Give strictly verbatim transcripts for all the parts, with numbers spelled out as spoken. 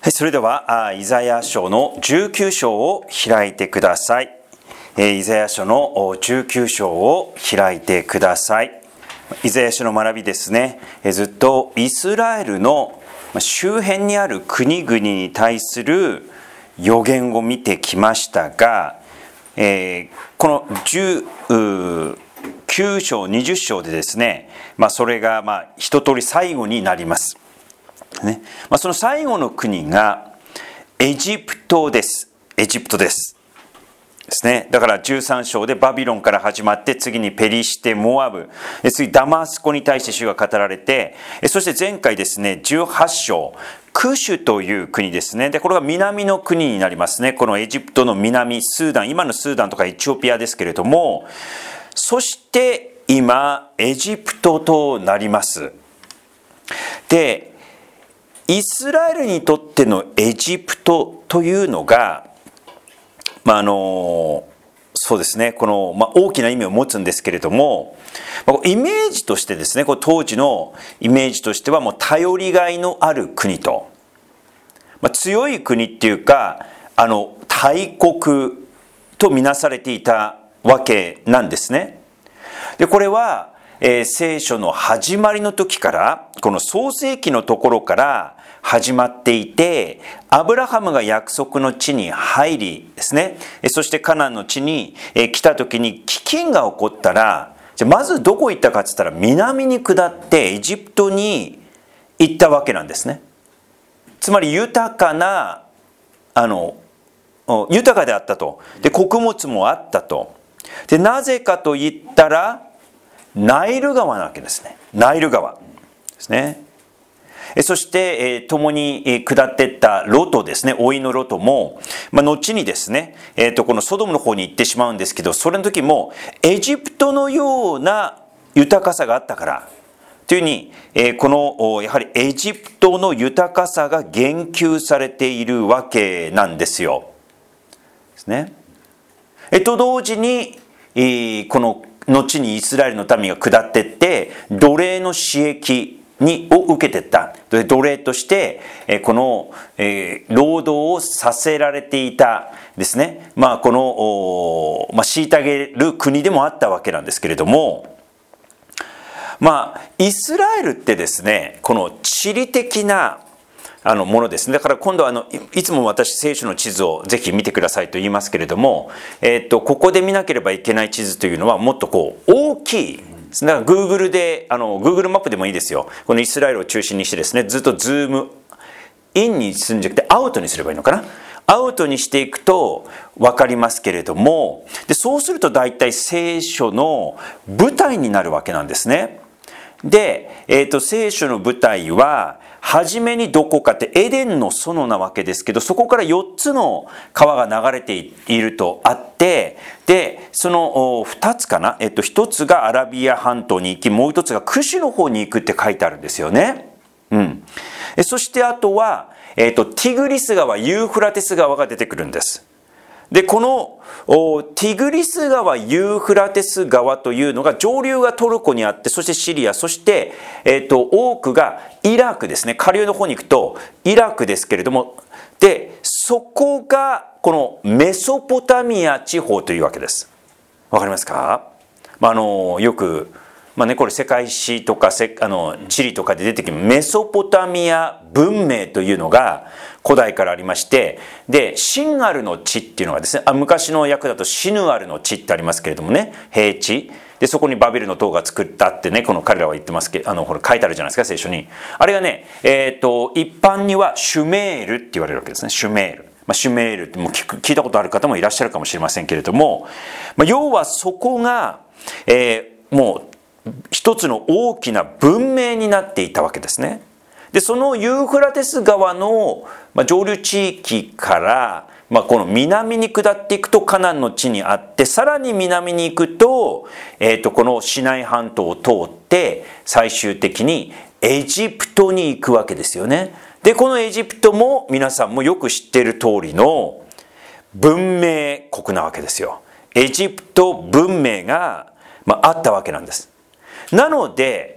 それではイザヤ書のじゅうきゅう章を開いてください。イザヤ書のじゅうきゅう章を開いてください。イザヤ書の学びですね、ずっとイスラエルの周辺にある国々に対する予言を見てきましたが、えー、このじゅうきゅう章にじゅう章でですね、まあ、それがまあ一通り最後になりますね。まあ、その最後の国がエジプトです。エジプトですですね。だからじゅうさん章でバビロンから始まって、次にペリシテ、モアブ、次ダマスコに対して主が語られて、そして前回ですねじゅうはち章、クシュという国ですね。でこれが南の国になりますね。このエジプトの南、スーダン、今のスーダンとかエチオピアですけれども、そして今エジプトとなります。でイスラエルにとってのエジプトというのが、まああのそうですね、この、まあ、大きな意味を持つんですけれども、イメージとしてですね、これ当時のイメージとしてはもう頼りがいのある国と、まあ、強い国っていうか、あの大国とみなされていたわけなんですね。でこれは、えー、聖書の始まりの時から、この創世記のところから始まっていて、アブラハムが約束の地に入りですね、そしてカナンの地に来た時に飢饉が起こったら、じゃまずどこ行ったかって言ったら南に下ってエジプトに行ったわけなんですね。つまり豊かなあの豊かであったと。で穀物もあったと。でなぜかと言ったらナイル川なわけですね。ナイル川ですね。そして共に下っていったロトですね、甥のロトも、まあ、後にですね、えー、とこのソドムの方に行ってしまうんですけど、それの時もエジプトのような豊かさがあったからというふうに、えー、このやはりエジプトの豊かさが言及されているわけなんですよ。ですね。えと同時に、えー、この後にイスラエルの民が下っていって奴隷の刺激にを受けていった。奴隷としてこの、えー、労働をさせられていたですね、まあ、この、まあ、虐げる国でもあったわけなんですけれども、まあイスラエルってですね、この地理的なあのものですね。だから今度はあのいつも私聖書の地図をぜひ見てくださいと言いますけれども、えー、とここで見なければいけない地図というのはもっとこう大きい。だから Google であの Google マップでもいいですよ。このイスラエルを中心にしてですね、ずっとズームインにするんじゃなくてアウトにすればいいのかな。アウトにしていくと分かりますけれども、でそうすると大体聖書の舞台になるわけなんですね。で、えー、と聖書の舞台は初めにどこかってエデンの園なわけですけど、そこからよっつの川が流れているとあって、でそのふたつかな、えっと、ひとつがアラビア半島に行き、もうひとつがクシュの方に行くって書いてあるんですよね。うん、そしてあとは、えっと、ティグリス川、ユーフラテス川が出てくるんです。でこのティグリス川、ユーフラテス川というのが上流がトルコにあって、そしてシリア、そして、えー、と多くがイラクですね。下流の方に行くとイラクですけれども、でそこがこのメソポタミア地方というわけです。わかりますか？まあ、あのよく、まあね、これ世界史とかせあの地理とかで出てきますメソポタミア文明というのが古代からありまして、でシンアルの地っていうのがですね、あ昔の訳だとシヌアルの地ってありますけれどもね、平地でそこにバビルの塔が作ったってね、この彼らは言ってますけど、あのこれ書いてあるじゃないですか、聖書に。あれがね、えー、と一般にはシュメールって言われるわけですね。シュメール、まあ、シュメールってもう 聞, 聞いたことある方もいらっしゃるかもしれませんけれども、まあ、要はそこが、えー、もう一つの大きな文明になっていたわけですね。でそのユーフラテス川の上流地域から、まあ、この南に下っていくとカナンの地にあって、さらに南に行くと、えー、とこのシナイ半島を通って最終的にエジプトに行くわけですよね。でこのエジプトも皆さんもよく知っている通りの文明国なわけですよ。エジプト文明が、まあ、あったわけなんです。なので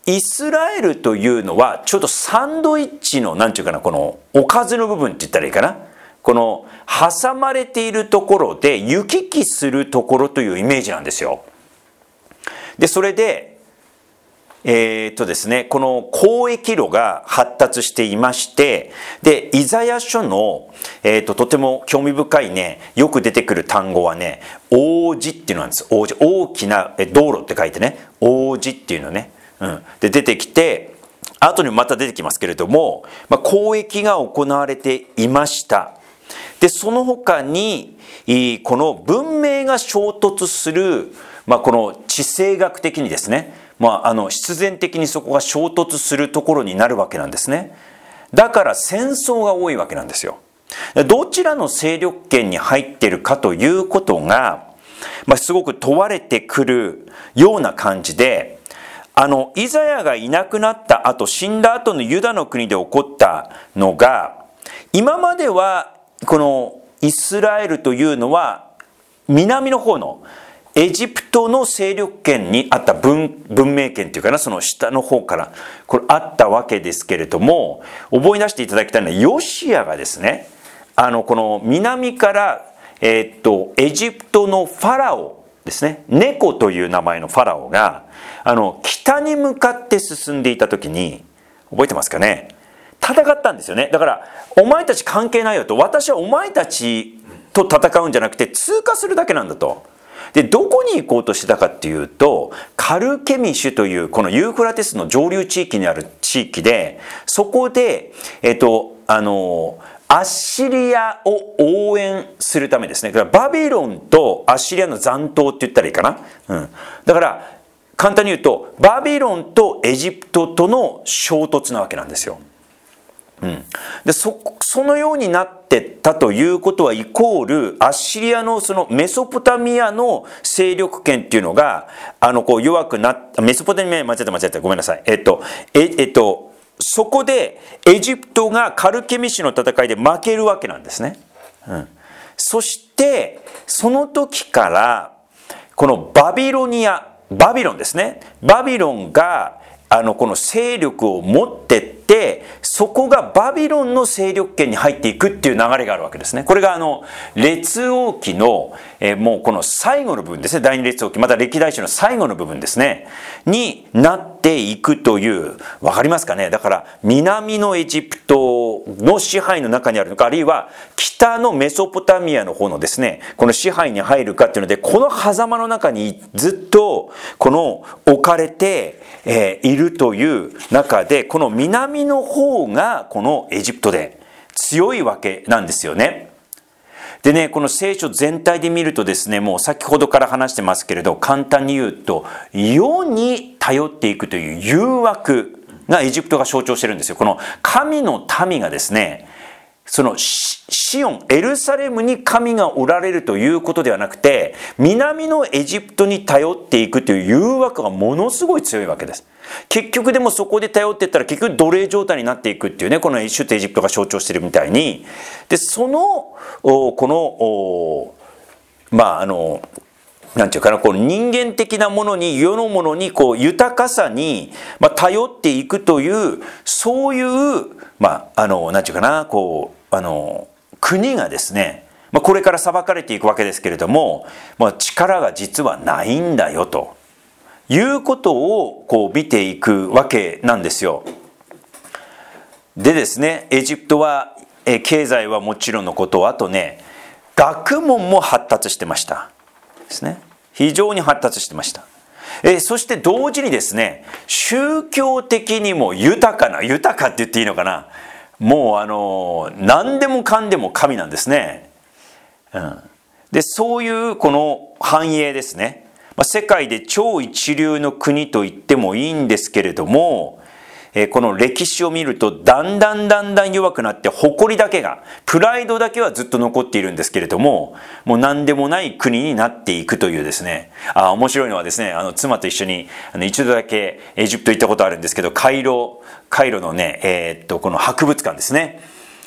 イスラエルというのはちょっとサンドイッチのなんていうかな、このおかずの部分って言ったらいいかな、この挟まれているところで行き来するところというイメージなんですよ。でそれでえー、っとですねこの交易路が発達していまして、でイザヤ書の、えー、っととても興味深いね、よく出てくる単語はね、王子っていうのなんです。王子、大きな道路って書いてね、王子っていうのね、うん、で出てきて、後にまた出てきますけれども、まあ、交易が行われていました。でその他にこの文明が衝突する、まあ、この地政学的にですね、まあ、あの必然的にそこが衝突するところになるわけなんですね。だから戦争が多いわけなんですよ。どちらの勢力圏に入っているかということが、まあ、すごく問われてくるような感じで、あのイザヤがいなくなった後、死んだ後のユダの国で起こったのが、今まではこのイスラエルというのは南の方のエジプトの勢力圏にあった 文, 文明圏というかな、その下の方からこれあったわけですけれども、覚え出していただきたいのは、ヨシアがですね、あのこの南から、えー、っとエジプトのファラオですね、ネコという名前のファラオがあの北に向かって進んでいた時に、覚えてますかね、戦ったんですよね。だからお前たち関係ないよと、私はお前たちと戦うんじゃなくて通過するだけなんだと。でどこに行こうとしてたかっていうと、カルケミシュというこのユーフラテスの上流地域にある地域で、そこでえっとあのアッシリアを応援するためですね。だからバビロンとアッシリアの残党って言ったらいいかな、うん、だから簡単に言うとバビロンとエジプトとの衝突なわけなんですよ。うん、で そ, そのようになってったということは、イコールアッシリアのそのメソポタミアの勢力圏っていうのがあのこう弱くなった。メソポタミア間違えた間違えたごめんなさい。えっとええっとそこでエジプトがカルケミシの戦いで負けるわけなんですね。うん、そしてその時からこのバビロニア、バビロンですね。バビロンがあのこの勢力を持ってって、そこがバビロンの勢力圏に入っていくっていう流れがあるわけですね。これがあの列王記の、えー、もうこの最後の部分ですね。第二列王記、また歴代史の最後の部分ですねになっていくという、わかりますかね。だから南のエジプトの支配の中にあるのか、あるいは北のメソポタミアの方のですねこの支配に入るかっていうので、この狭間の中にずっとこの置かれて、えー、いるという中で、この南の方がこのエジプトで強いわけなんですよね。でね、この聖書全体で見るとですね、もう先ほどから話してますけれど、簡単に言うと世に頼っていくという誘惑がエジプトが象徴してるんですよ。この神の民がですね、そのシオン、エルサレムに神がおられるということではなくて、南のエジプトに頼っていくという誘惑がものすごい強いわけです。結局でもそこで頼っていったら結局奴隷状態になっていくっていうね、この首都エジプトが象徴しているみたいに、でそのこのまああのなんていうかな、こう人間的なものに、世のものにこう豊かさに、まあ、頼っていくという、そういうまああのなんていうかな、こうあの国がですね、まあ、これから裁かれていくわけですけれども、まあ、力が実はないんだよということをこう見ていくわけなんですよ。でですね、エジプトはえ経済はもちろんのこと、あとね学問も発達してましたですね。非常に発達してました。えそして同時にですね、宗教的にも豊かな、豊かって言っていいのかな、もうあの何でもかんでも神なんですね。うん、でそういうこの繁栄ですね、まあ、世界で超一流の国と言ってもいいんですけれども、えこの歴史を見るとだんだんだんだん弱くなって、誇りだけが、プライドだけはずっと残っているんですけれども、もう何でもない国になっていくというですね。あ、面白いのはですね、あの妻と一緒にあの一度だけエジプト行ったことあるんですけど、カイロカイロのね、えー、っとこの博物館ですね、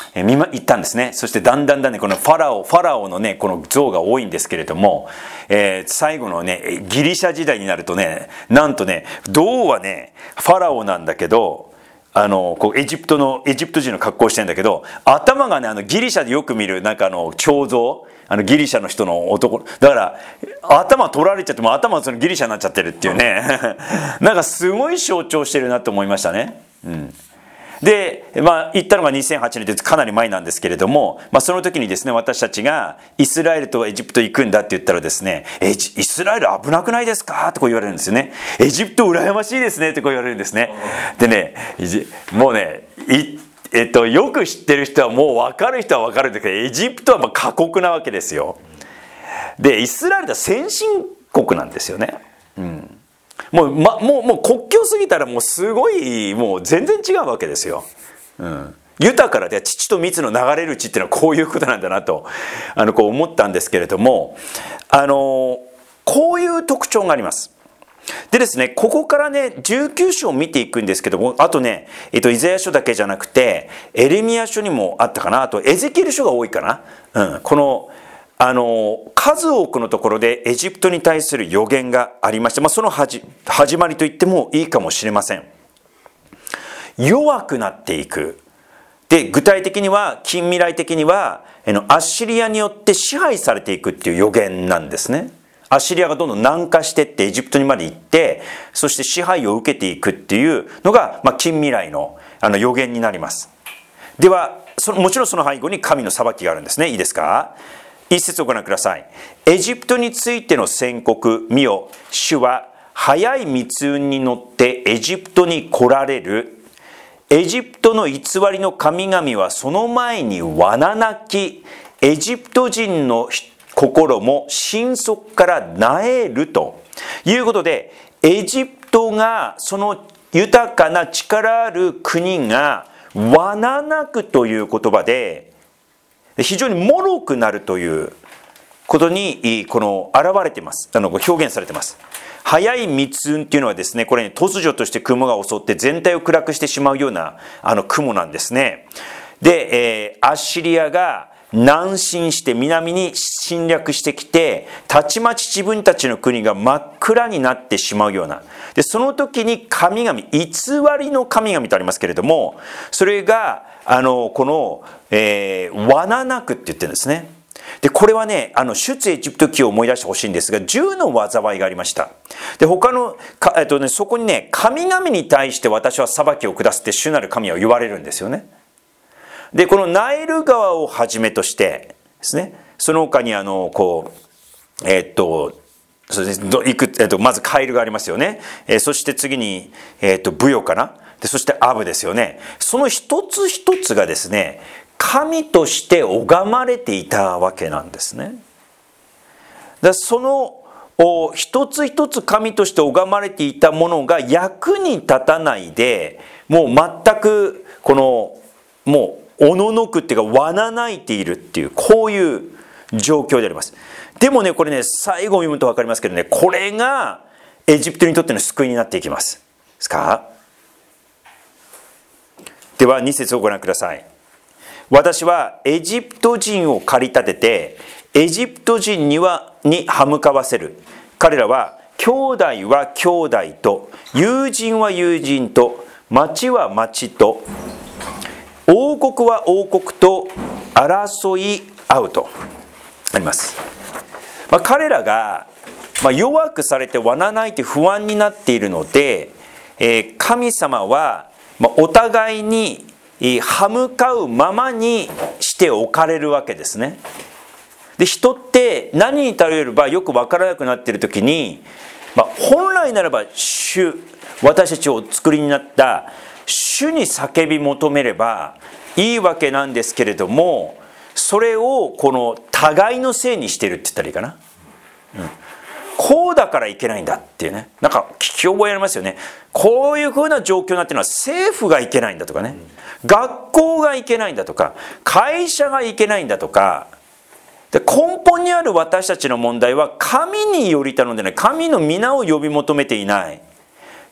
え見ま行ったんですね。そしてだんだんだんね、このファラオファラオのねこの像が多いんですけれども、えー、最後のねギリシャ時代になるとね、なんとね銅はねファラオなんだけど、あのこうエジプトのエジプト人の格好をしてるんだけど、頭がねあのギリシャでよく見るなんかあの彫像、あのギリシャの人の男だから、頭取られちゃっても頭はそのギリシャになっちゃってるっていうねなんかすごい象徴してるなと思いましたね。うん、で、まあ、行ったのがにせんはちねんでかなり前なんですけれども、まあ、その時にですね、私たちがイスラエルとエジプト行くんだって言ったらですね、えイスラエル危なくないですかとこう言われるんですよね。エジプト羨ましいですねってこう言われるんですね。でね、もうねいえっと、よく知ってる人はもう分かる人は分かるんだけど、エジプトはまあ過酷なわけですよ。でイスラエルは先進国なんですよね。うんもう、ま、もう、もう国境過ぎたらもうすごいもう全然違うわけですよ。うん、豊かで乳と蜜の流れる地っていうのはこういうことなんだなとあのこう思ったんですけれども、あのこういう特徴があります。でですね、ここからねじゅうきゅう章を見ていくんですけども、あとね、えっと、イザヤ書だけじゃなくてエレミヤ書にもあったかな、あとエゼキエル書が多いかな、うん、このあの数多くのところでエジプトに対する予言がありまして、まあ、その始まりと言ってもいいかもしれません。弱くなっていく。で具体的には近未来的にはアッシリアによって支配されていくっていう予言なんですね。アッシリアがどんどん南下していってエジプトにまで行って、そして支配を受けていくっていうのが、まあ、近未来のあの予言になります。ではそのもちろんその背後に神の裁きがあるんですね。いいですか。一節をご覧ください。エジプトについての宣告、見よ、主は速い密運に乗ってエジプトに来られる。エジプトの偽りの神々はその前に罠泣き、エジプト人の心も心底から萎えるということで、エジプトがその豊かな力ある国が罠泣くという言葉で、非常に脆くなるということにこの現れています。あの表現されています。速い密雲っていうのはですね、これ、ね、突如として雲が襲って全体を暗くしてしまうようなあの雲なんですね。で、えー、アッシリアが南進して南に侵略してきて、たちまち自分たちの国が真っ暗になってしまうような。でその時に神々、偽りの神々とありますけれども、それがあのこの、えー、罠なくって言ってるんですね。でこれはね、あの出エジプト記を思い出してほしいんですが、じゅうの災いがありました。で他のか、えっとね、そこにね、神々に対して私は裁きを下すって主なる神は言われるんですよね。でこのナイル川をはじめとしてですね、その他にあのこうえー、っとそうですね、いくえー、っとまずカエルがありますよね。えー、そして次にえー、っとブヨかな。でそしてアブですよね。その一つ一つがですね、神として拝まれていたわけなんですね。だその一つ一つ神として拝まれていたものが役に立たないで、もう全くこのもうおののくっていうか罠泣いているっていう、こういう状況であります。でもね、これね、最後を読むと分かりますけどね、これがエジプトにとっての救いになっていきます。ですか。ではに節をご覧ください。私はエジプト人を駆り立ててエジプト人にはに歯向かわせる。彼らは兄弟は兄弟と、友人は友人と、町は町と、王国は王国と争い合うとあります。まあ、彼らが、まあ、弱くされて罠泣いて不安になっているので、えー、神様は、まあ、お互いに歯向かうままにしておかれるわけですね。で人って何に頼ればよく分からなくなっている時に、まあ、本来ならば主、私たちをお作りになった主に叫び求めればいいわけなんですけれども、それをこの互いのせいにしてるって言ったらいいかな、うん、こうだからいけないんだっていうね、なんか聞き覚えありますよね。こういうふうな状況になっているのは政府がいけないんだとかね、学校がいけないんだとか、会社がいけないんだとか、で根本にある私たちの問題は神により頼んでない、神の皆を呼び求めていない、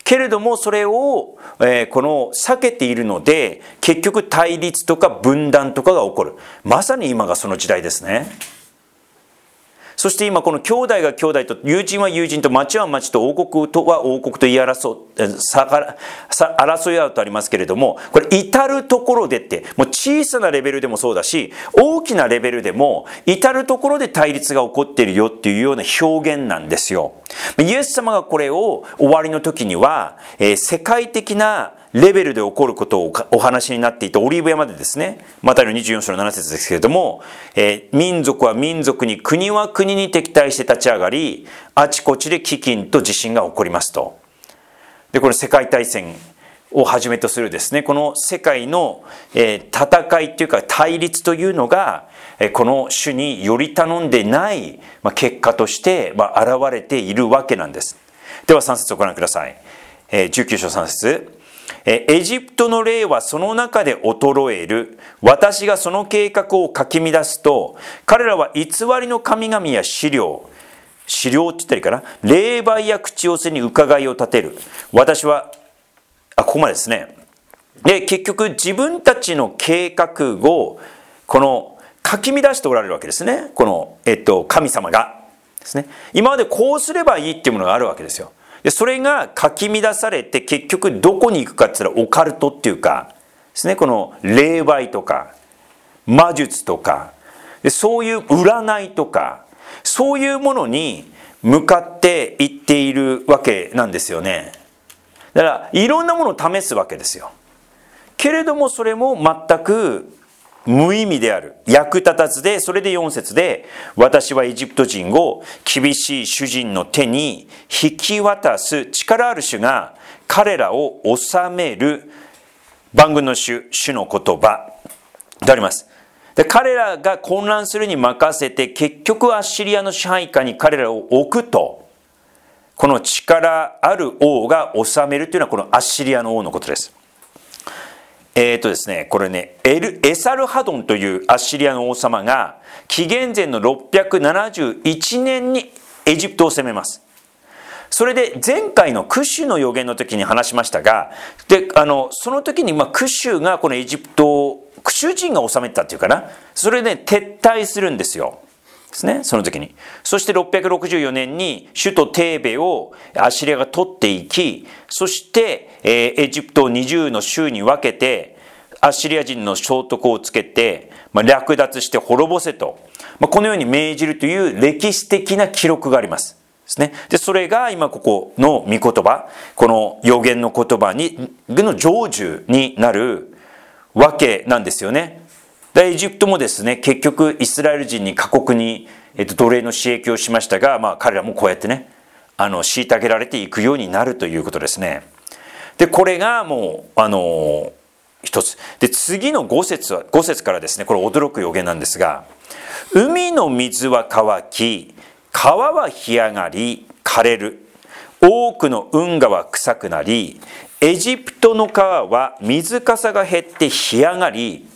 けれどもそれを、えー、この避けているので、結局対立とか分断とかが起こる。まさに今がその時代ですね。そして今この兄弟が兄弟と、友人は友人と、町は町と、王国とは王国と言い争争い合うとありますけれども、これ至るところでって、もう小さなレベルでもそうだし、大きなレベルでも至るところで対立が起こっているよっていうような表現なんですよ。イエス様がこれを終わりの時には、えー、世界的なレベルで起こることをお話になっていたオリーブ山でですね、マタイのにじゅうよん章のなな節ですけれども、えー、民族は民族に、国は国に敵対して立ち上がり、あちこちで飢饉と地震が起こりますと。で、これ世界大戦をはじめとするですね、この世界の、えー、戦いというか対立というのが、えー、この主により頼んでない、まあ、結果として、まあ、現れているわけなんです。ではさん節をご覧ください。えー、じゅうきゅう章さん節。エジプトの霊はその中で衰える。私がその計画をかき乱すと、彼らは偽りの神々や資料、資料って言ったらいいかな、霊媒や口寄せに伺いを立てる。私は、あ、ここまでですね。で、結局自分たちの計画を、この、かき乱しておられるわけですね。この、えっと、神様がですね。今までこうすればいいっていうものがあるわけですよ。でそれがかき乱されて、結局どこに行くかって言ったらオカルトっていうかですね、この霊媒とか魔術とか、でそういう占いとか、そういうものに向かっていっているわけなんですよね。だからいろんなものを試すわけですよ。けれどもそれも全く無意味である、役立たずで、それでよん節で、私はエジプト人を厳しい主人の手に引き渡す。力ある主が彼らを治める。万軍の主、主の言葉であります。で彼らが混乱するに任せて、結局アッシリアの支配下に彼らを置くと、この力ある王が治めるというのはこのアッシリアの王のことです。えーとですね、これね、エル、エサルハドンというアッシリアの王様が紀元前のろっぴゃくななじゅういちねんにエジプトを攻めます。それで前回のクシュの予言の時に話しましたが、であのその時にまあクシュがこのエジプトを、クシュ人が治めたっていうかな、それで撤退するんですよ。ですね、その時に。そしてろっぴゃくろくじゅうよねんに首都テーベをアッシリアが取っていき、そして、えー、エジプトをにじゅうの州に分けて、アッシリア人の聖徳をつけて、まあ、略奪して滅ぼせと、まあ、このように命じるという歴史的な記録があります。ですね。で、それが今ここの御言葉、この予言の言葉にの成就になるわけなんですよね。エジプトもですね、結局イスラエル人に過酷に、えっと、奴隷の刺激をしましたが、まあ彼らもこうやってね、あの虐げられていくようになるということですね。でこれがもうあの一つで、次のご節はご節からですね、これ驚く予言なんですが、海の水は乾き、川は干上がり枯れる、多くの運河は臭くなり、エジプトの川は水かさが減って干上がり、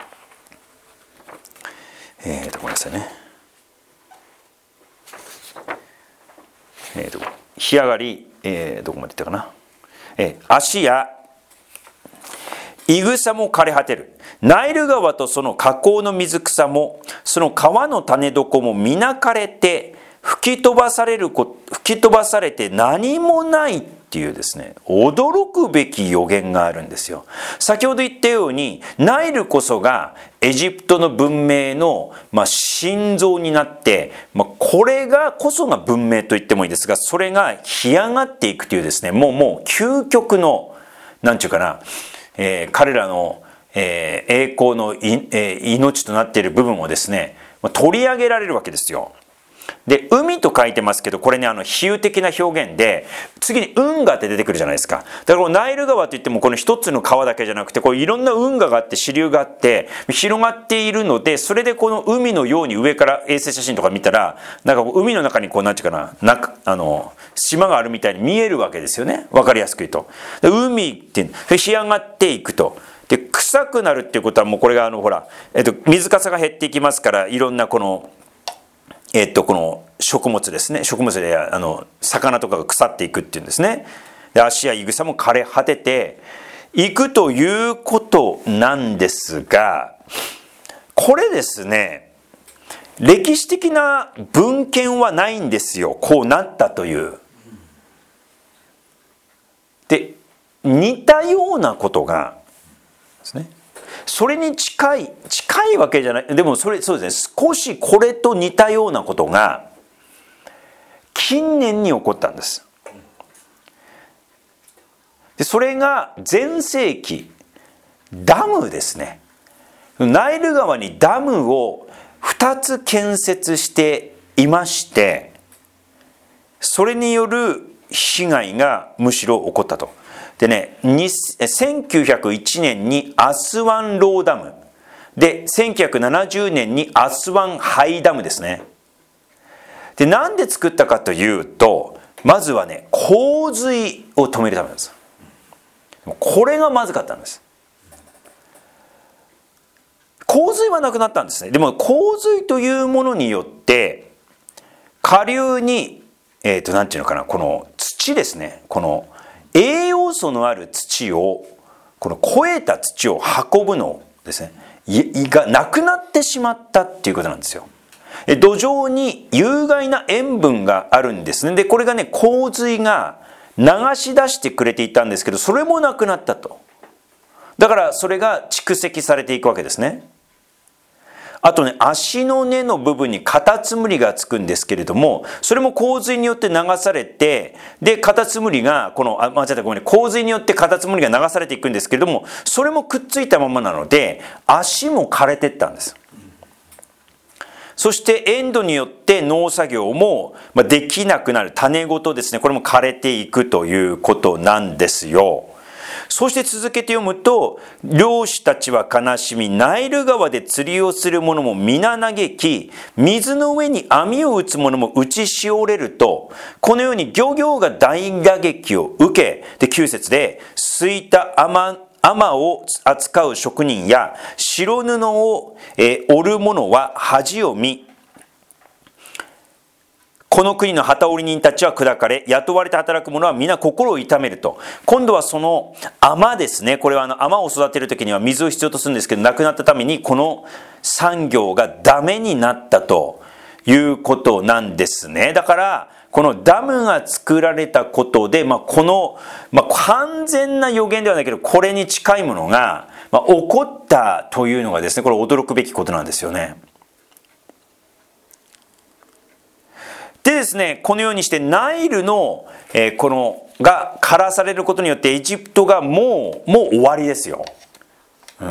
えーとごめんなさいね、えーと干上がり、えー、どこまでいったかな、えー、足やいぐさも枯れ果てる。ナイル川とその河口の水草も、その川の種床も皆枯れて吹き飛ばされるこ吹き飛ばされて何もないっていうですね、驚くべき予言があるんですよ。先ほど言ったように、ナイルこそがエジプトの文明の、まあ、心臓になって、まあ、これがこそが文明と言ってもいいですが、それが干上がっていくというですね、もうもう究極のなんていうかな、えー、彼らの、えー、栄光のい、えー、命となっている部分をですね、取り上げられるわけですよ。で、海と書いてますけど、これね、あの比喩的な表現で、次に運河って出てくるじゃないですか。だからナイル川といってもこの一つの川だけじゃなくて、こういろんな運河があって支流があって広がっているので、それでこの海のように上から衛星写真とか見たら、なんかこう海の中にこうなんていうかな、なんかあの島があるみたいに見えるわけですよね。わかりやすく言うと。で海って干上がっていくと。で臭くなるっていうことはもうこれがあのほら、えっと水かさが減っていきますから、いろんなこのえっとこの食物ですね、食物であの魚とかが腐っていくっていうんですね。 で足やいぐさも枯れ果てていくということなんですが、これですね、歴史的な文献はないんですよ。こうなったという。で、似たようなことがですね、それに近い近いわけじゃない、でもそれそうですね、少しこれと似たようなことが近年に起こったんです。でそれが前世紀、ダムですね。ナイル川にダムをふたつ建設していまして、それによる被害がむしろ起こったと。でね、せんきゅうひゃくいちねんにアスワンローダムで、せんきゅうひゃくななじゅうねんにアスワンハイダムですね。でなんで作ったかというと、まずはね、洪水を止めるためなんです。これがまずかったんです。洪水はなくなったんですね。でも洪水というものによって下流に、えーと、なんていうのかな、この土ですね、この栄養素のある土を、この肥えた土を運ぶのですね、がなくなってしまったっていうことなんですよ。土壌に有害な塩分があるんですね。でこれがね、洪水が流し出してくれていたんですけど、それもなくなったと。だからそれが蓄積されていくわけですね。あとね、足の根の部分にカタツムリがつくんですけれども、それも洪水によって流されて、でカタツムリがこのあ間違ったごめんね洪水によってカタツムリが流されていくんですけれども、それもくっついたままなので足も枯れてったんです。そして塩度によって農作業もできなくなる、種ごとですね、これも枯れていくということなんですよ。そして続けて読むと、漁師たちは悲しみ、ナイル川で釣りをする者も皆嘆き、水の上に網を打つ者も打ちしおれると、このように漁業が大打撃を受け、できゅう節で、すいた雨天を扱う職人や白布を、えー、織る者は恥を見、この国の機織人たちは砕かれ、雇われて働く者は皆心を痛めると。今度はその雨ですね、これはあの雨を育てる時には水を必要とするんですけど、なくなったためにこの産業がダメになったということなんですね。だからこのダムが作られたことで、まあ、この、まあ、完全な予言ではないけど、これに近いものが、まあ、起こったというのがですね、これ驚くべきことなんですよね。でですね、このようにしてナイルの、えー、このが枯らされることによってエジプトがもうもう終わりですよ。うん、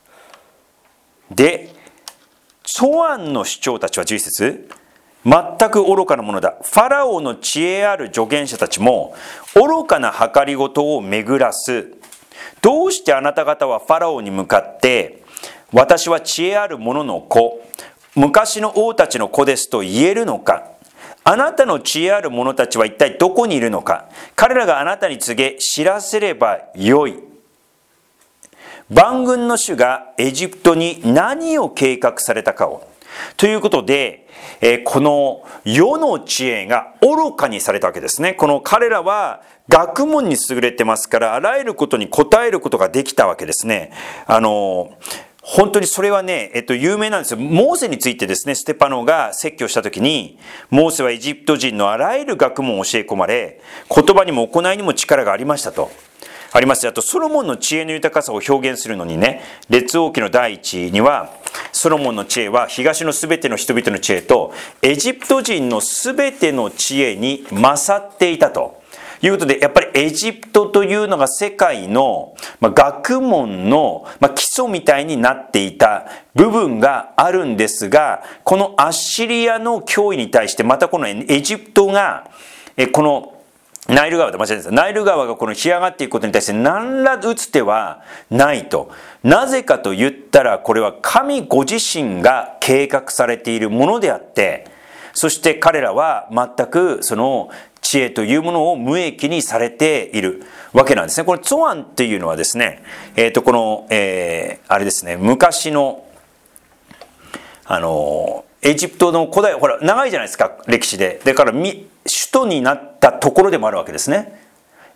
で、ツォアンの首長たちはじゅういち節、全く愚かなものだ。ファラオの知恵ある助言者たちも愚かな計りごとを巡らす。どうしてあなた方はファラオに向かって、私は知恵ある者の子、昔の王たちの子ですと言えるのか。あなたの知恵ある者たちは一体どこにいるのか。彼らがあなたに告げ知らせればよい。万軍の主がエジプトに何を計画されたかを。ということで、えー、この世の知恵が愚かにされたわけですね。この彼らは学問に優れてますから、あらゆることに答えることができたわけですね。あの本当にそれはね、えっと、有名なんですよ。モーセについてですね、ステパノが説教したときに、モーセはエジプト人のあらゆる学問を教え込まれ、言葉にも行いにも力がありましたと。あります。あと、ソロモンの知恵の豊かさを表現するのにね、列王記の第一には、ソロモンの知恵は東のすべての人々の知恵と、エジプト人のすべての知恵に勝っていたと。いうことで、やっぱりエジプトというのが世界の、まあ、学問の、まあ、基礎みたいになっていた部分があるんですが、このアッシリアの脅威に対してまたこのエジプトがえこのナイル川で間違いないです。ナイル川がこの干上がっていくことに対して何ら打つ手はないと。なぜかと言ったら、これは神ご自身が計画されているものであって、そして彼らは全くその知恵というものを無益にされているわけなんですね。これツォアンっていうのはですね、えっとこの、えー、あれですね、昔のあのエジプトの古代、ほら長いじゃないですか、歴史で。だから首都になったところでもあるわけですね。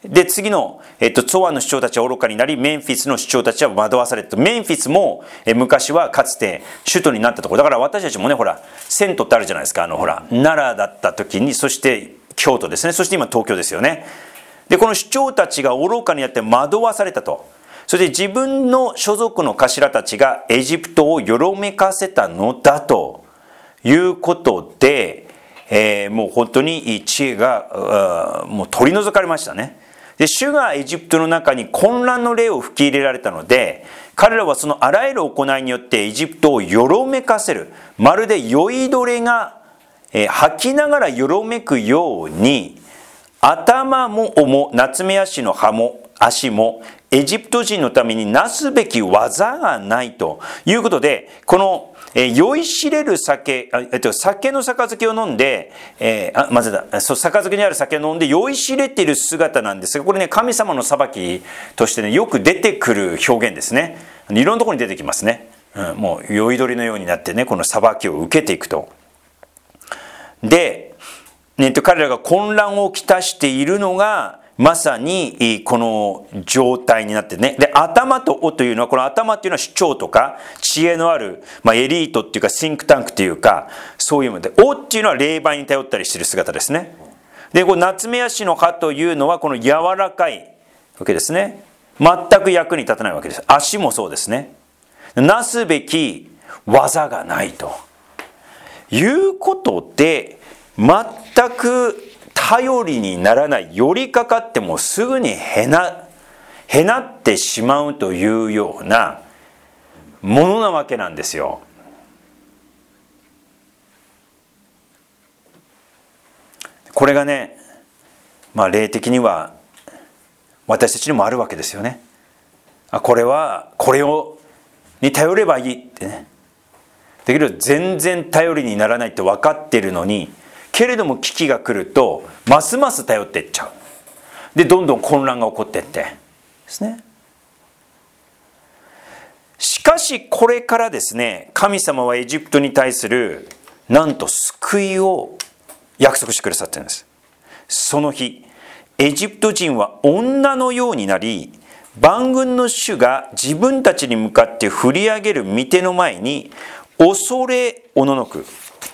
で、次の、えっと、ツォアの首長たちは愚かになり、メンフィスの首長たちは惑わされたと。メンフィスも、え昔はかつて首都になったところ。だから私たちもね、ほら、遷都ってあるじゃないですか。あの、ほら、奈良だった時に、そして京都ですね。そして今東京ですよね。で、この首長たちが愚かになって惑わされたと。それで自分の所属の頭たちがエジプトをよろめかせたのだということで、えー、もう本当に知恵がもう取り除かれましたね。で、主がエジプトの中に混乱の霊を吹き入れられたので、彼らはそのあらゆる行いによってエジプトをよろめかせる、まるで酔いどれが、えー、吐きながらよろめくように、頭も尾もナツメヤシの葉も足もエジプト人のためになすべき技がないということで、この、えー、酔いしれる酒、えっと、酒の杯を飲んで、えー、あ、まずだ、そう、杯にある酒を飲んで酔いしれている姿なんですが、これね、神様の裁きとしてね、よく出てくる表現ですね。いろんなところに出てきますね。うん、もう酔いどりのようになってね、この裁きを受けていくと。で、ね、彼らが混乱をきたしているのがまさにこの状態になってね。で、頭と尾というのは、この頭っていうのは首長とか知恵のある、まあ、エリートっていうかシンクタンクっていうか、そういうもので、尾っていうのは霊媒に頼ったりしている姿ですね。で、このナツメヤシの葉というのはこの柔らかいわけですね。全く役に立たないわけです。足もそうですね。なすべき技がないということで、全く頼りにならない、寄りかかってもすぐにへな、へなってしまうというようなものなわけなんですよ。これがね、まあ霊的には私たちにもあるわけですよね。あ、これはこれをに頼ればいいってね。だけど全然頼りにならないって分かっているのに、けれども危機が来るとますます頼っていっちゃう。で、どんどん混乱が起こっていってですね。しかしこれからですね、神様はエジプトに対するなんと救いを約束してくださっているんです。その日、エジプト人は女のようになり、万軍の主が自分たちに向かって振り上げる御手の前に恐れおののく。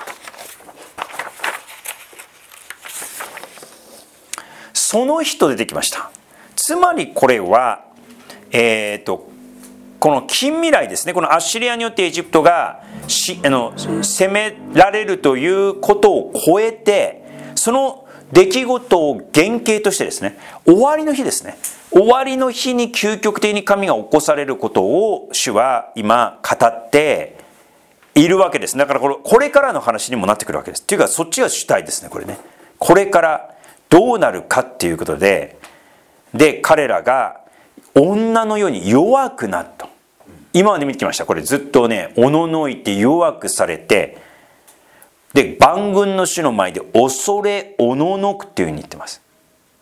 その人出てきました。つまりこれは、えーと、この近未来ですね、このアッシリアによってエジプトがしあの攻められるということを超えて、その出来事を原型としてですね、終わりの日ですね、終わりの日に究極的に神が起こされることを主は今語っているわけです。だからこれ、これからの話にもなってくるわけです。というかそっちが主体ですね、これね。これからどうなるかっていうことで、で、彼らが女のように弱くなった。今まで見てきました。これずっとね、おののいて弱くされて、で、万軍の主の前で恐れおののくっていうふうに言ってます。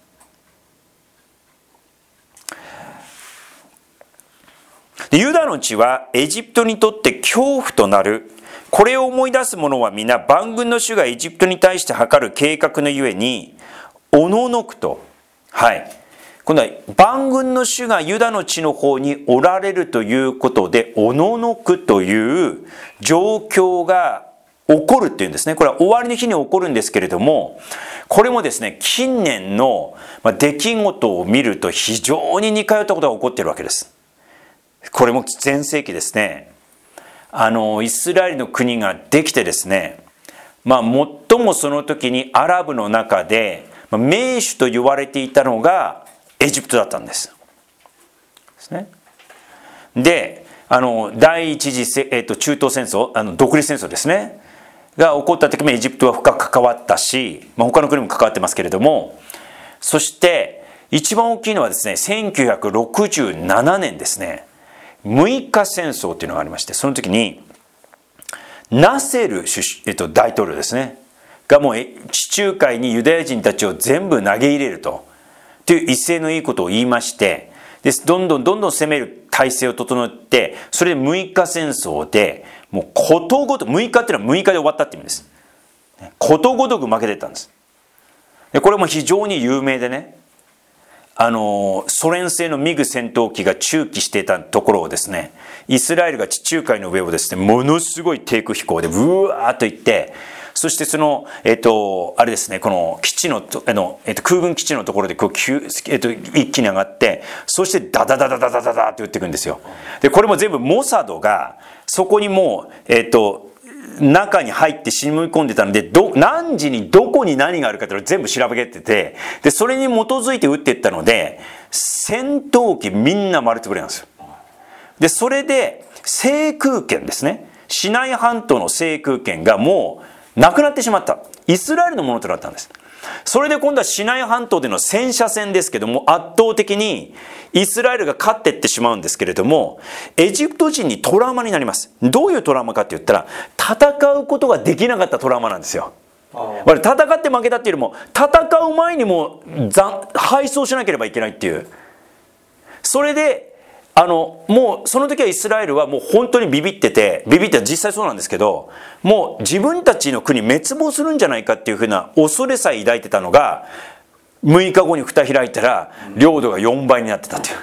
で、ユダの地はエジプトにとって恐怖となる。これを思い出す者は皆万軍の主がエジプトに対して図る計画のゆえにおののくと。はい。今度は万軍の主がユダの地の方におられるということでおののくという状況が起こるっていうんですね。これは終わりの日に起こるんですけれども、これもですね、近年の出来事を見ると非常に似通ったことが起こっているわけです。これも前世紀ですね。あのイスラエルの国ができてですね、まあ最もその時にアラブの中で名手と言われていたのがエジプトだったんです。ですね。で、あの第一次、えー、と中東戦争、あの独立戦争ですねが起こった時もエジプトは深く関わったし、まあ、他の国も関わってますけれども、そして一番大きいのはですね、せんきゅうひゃくろくじゅうななねんですね、むいか戦争っていうのがありまして、その時にナセル、えっと、大統領ですねがもう地中海にユダヤ人たちを全部投げ入れるとという威勢のいいことを言いまして、でどんどんどんどん攻める体制を整って、それでむいか戦争でもうことごとく、むいかっていうのはむいかで終わったって意味です。ことごとく負けてったんです。でこれも非常に有名でね、 あのソ連製のミグ戦闘機が駐機していたところをですね、イスラエルが地中海の上をですね、ものすごい低空飛行でブワーッと行って、そしてその、えっと、あれですね、この基地の、あの、えっと、空軍基地のところでこう、えっと、一気に上がって、そしてダダダダダダダダって撃っていくんですよ。で、これも全部モサドが、そこにもう、えっと、中に入って染み込んでたので、ど、何時にどこに何があるかっていうのを全部調べてて、で、それに基づいて撃っていったので、戦闘機みんな丸つぶれなんですよ。で、それで、制空権ですね。シナイ半島の制空権がもうなくなってしまった。イスラエルのものとなったんです。それで今度はシナイ半島での戦車戦ですけども、圧倒的にイスラエルが勝っていってしまうんですけれども、エジプト人にトラウマになります。どういうトラウマかって言ったら、戦うことができなかったトラウマなんですよ。戦って負けたっていうよりも、戦う前にも敗走しなければいけないっていう。それであのもうその時はイスラエルはもう本当にビビってて、ビビって実際そうなんですけど、もう自分たちの国滅亡するんじゃないかっていうふうな恐れさえ抱いてたのが、むいかごに蓋開いたら領土がよんばいになってたっていう。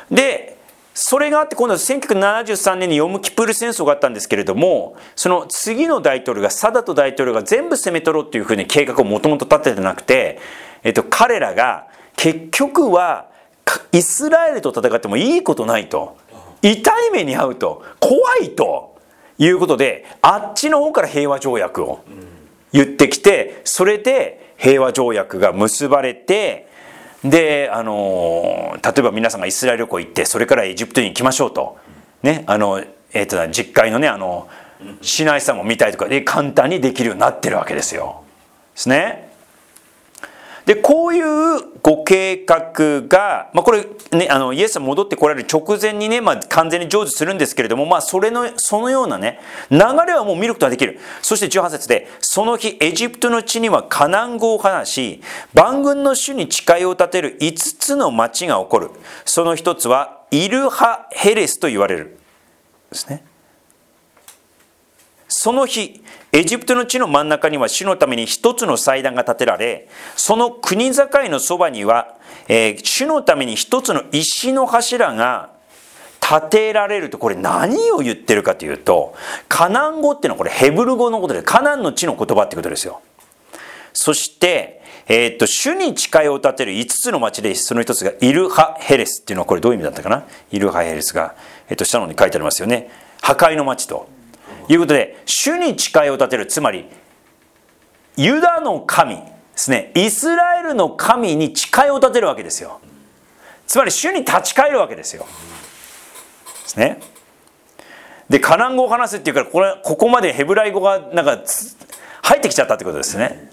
でそれがあって、今度はせんきゅうひゃくななじゅうさんねんにヨムキプール戦争があったんですけれども、その次の大統領がサダト大統領が全部攻め取ろうっていうふうに計画をもともと立ててなくて、えっと、彼らが結局はイスラエルと戦ってもいいことないと、痛い目に遭うと、怖いということで、あっちの方から平和条約を言ってきて、それで平和条約が結ばれて、であの例えば皆さんがイスラエル旅行行って、それからエジプトに行きましょうとね、あの、えー、と実会のね、あのシナイ山も見たいとかで簡単にできるようになってるわけですよ。ですね。でこういうご計画が、まあ、これね、あのイエスが戻ってこられる直前にね、まあ、完全に成就するんですけれども、まあ、それのそのようなね流れはもう見ることができる。そしてじゅうはち節で、その日エジプトの地にはカナン語を話し、万軍の主に誓いを立てるいつつの町が起こる。その一つはイルハヘレスと言われるですね。その日エジプトの地の真ん中には主のために一つの祭壇が建てられ、その国境のそばには、えー、主のために一つの石の柱が建てられると。これ何を言ってるかというと、カナン語っていうのはこれヘブル語のことで、カナンの地の言葉ってことですよ。そして、えー、っと主に誓いを立てるいつつの町で、その一つがイルハヘレスっていうのは、これどういう意味だったかな。イルハヘレスが、えー、っと下の方に書いてありますよね。破壊の町ということで、主に誓いを立てる、つまりユダの神ですね、イスラエルの神に誓いを立てるわけですよ。つまり主に立ち返るわけですよ。ですね。でカナン語を話すっていうから、これここまでヘブライ語がなんか入ってきちゃったってことですね。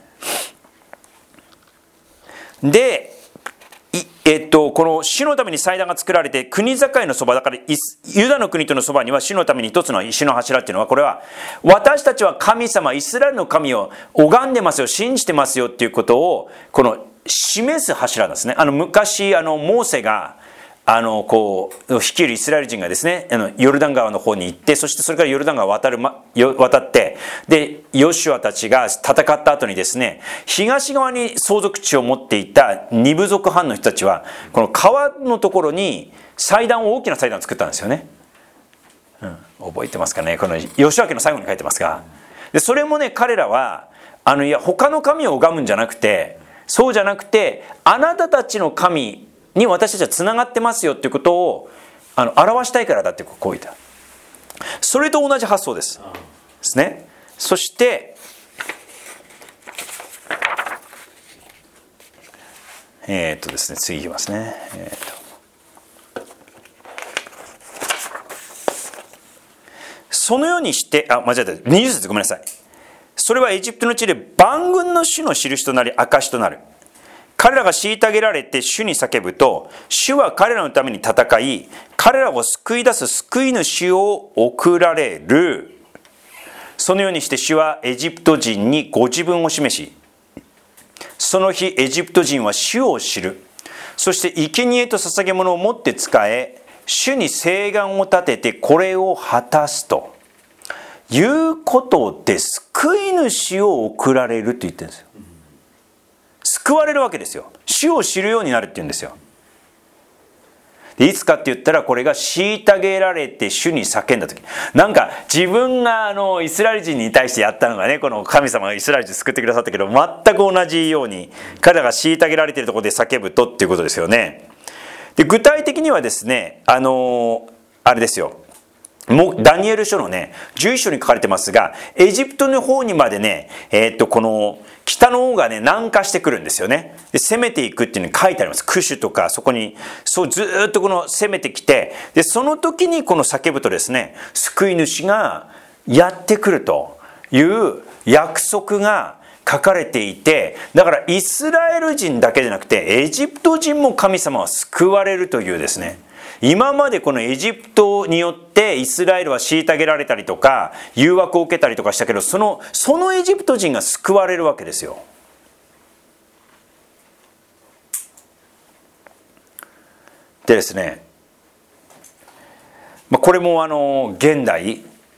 でえっと、この主のために祭壇が作られて、国境のそばだから、ユダの国とのそばには主のために一つの石の柱っていうのは、これは私たちは神様イスラエルの神を拝んでますよ、信じてますよっていうことをこの示す柱なんですね。あの昔あのモーセがあのこう率いるイスラエル人がですね、あのヨルダン川の方に行って、そしてそれからヨルダン川を渡る、ま、渡って、でヨシュアたちが戦った後にですね、東側に相続地を持っていた二部族藩の人たちは、この川のところに祭壇を大きな祭壇を作ったんですよね。うん、覚えてますかね。このヨシュア記の最後に書いてますが、でそれもね、彼らはあのいや他の神を拝むんじゃなくて、そうじゃなくて、あなたたちの神に私たちはつながってますよっていうことをあの表したいからだってこう言った。それと同じ発想ですですね。そしてえー、っとですね次いきますね。えー、っとそのようにして、あ間違えた、にじゅう節ごめんなさい。それはエジプトの地で万軍の主の印となり証となる。彼らが虐げられて主に叫ぶと、主は彼らのために戦い、彼らを救い出す救い主を送られる。そのようにして主はエジプト人にご自分を示し、その日エジプト人は主を知る。そして生贄と捧げ物を持って仕え、主に誓願を立ててこれを果たすということで、救い主を送られると言ってるんですよ。 救われるわけですよ。主を知るようになるっていうんですよ。でいつかって言ったら、これが虐げられて主に叫んだ時、なんか自分があのイスラエル人に対してやったのがね、この神様がイスラエル人救ってくださったけど、全く同じように彼らが虐げられているところで叫ぶとっていうことですよね。で具体的にはですね、あのあれですよ、もうダニエル書のねじゅういっ章に書かれてますが、エジプトの方にまでね、えー、っとこの北の方がね南下してくるんですよね。で攻めていくっていうのに書いてあります。クシュとかそこにそうずっとこの攻めてきて、でその時にこの叫ぶとですね、救い主がやってくるという約束が書かれていて、だからイスラエル人だけじゃなくてエジプト人も神様は救われるというですね、今までこのエジプトによってイスラエルは虐げられたりとか誘惑を受けたりとかしたけど、そのそのエジプト人が救われるわけですよ。でですね、これもあの現代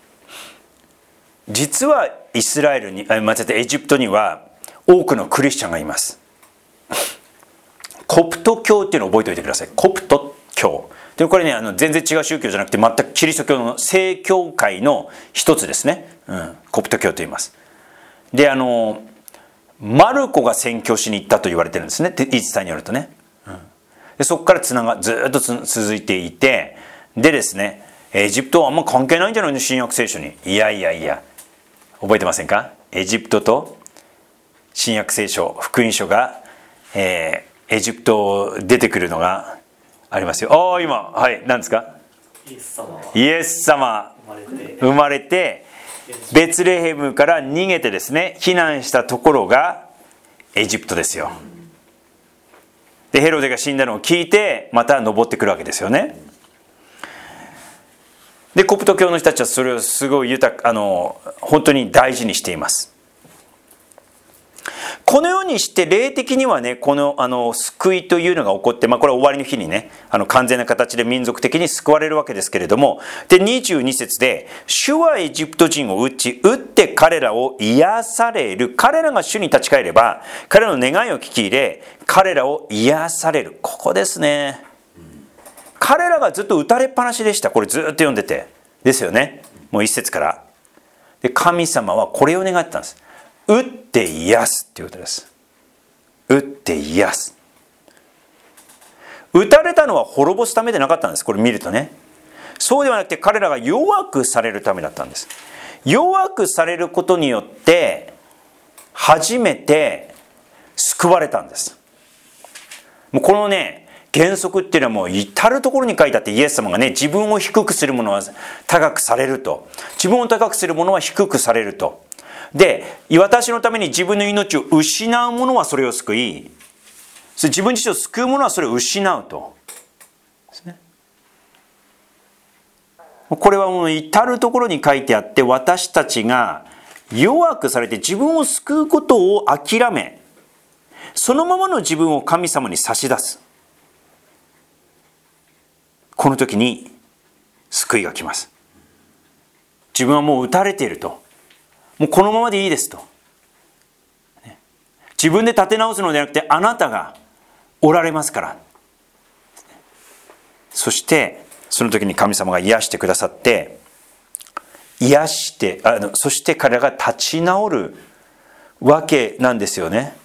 実はイスラエルに間違ってエジプトには多くのクリスチャンがいます。コプト教っていうのを覚えておいてください。コプト教で、これねあの全然違う宗教じゃなくて全くキリスト教の正教会の一つですね、うん、コプト教と言います。であのマルコが宣教しに行ったと言われてるんですね、言い伝えによるとね、うん、でそこからつながずっと続いていて、でですね、エジプトはあんま関係ないんじゃないの新約聖書に。いやいやいや、覚えてませんか？エジプトと新約聖書福音書が、えー、エジプト出てくるのがありますよ。ああ今はい何ですか？イエス様イエス様生まれて、生まれてベツレヘムから逃げてですね避難したところがエジプトですよ。でヘロデが死んだのを聞いてまた登ってくるわけですよね。でコプト教の人たちはそれをすごい豊かあの本当に大事にしています。このようにして霊的にはね、このあの救いというのが起こって、まあ、これは終わりの日にねあの完全な形で民族的に救われるわけですけれども、でにじゅうに節で主はエジプト人を打ち打って彼らを癒される、彼らが主に立ち返れば彼らの願いを聞き入れ彼らを癒される。ここですね。彼らがずっと打たれっぱなしでした。これずっと読んでてですよね、もう一節から。で神様はこれを願ってたんです。打って癒すっていうことです。打って癒す。打たれたのは滅ぼすためでなかったんです。これ見るとね、そうではなくて彼らが弱くされるためだったんです。弱くされることによって初めて救われたんです。もうこのね原則っていうのはもう至るところに書いてあって、イエス様がね自分を低くする者は高くされると、自分を高くする者は低くされると。で私のために自分の命を失う者はそれを救い、自分自身を救う者はそれを失うとですね。これはもう至るところに書いてあって、私たちが弱くされて自分を救うことを諦め、そのままの自分を神様に差し出す、この時に救いが来ます。自分はもう打たれていると、もうこのままでいいですと、自分で立て直すのではなくてあなたがおられますから。そしてその時に神様が癒してくださって、癒してあのそして彼らが立ち直るわけなんですよね。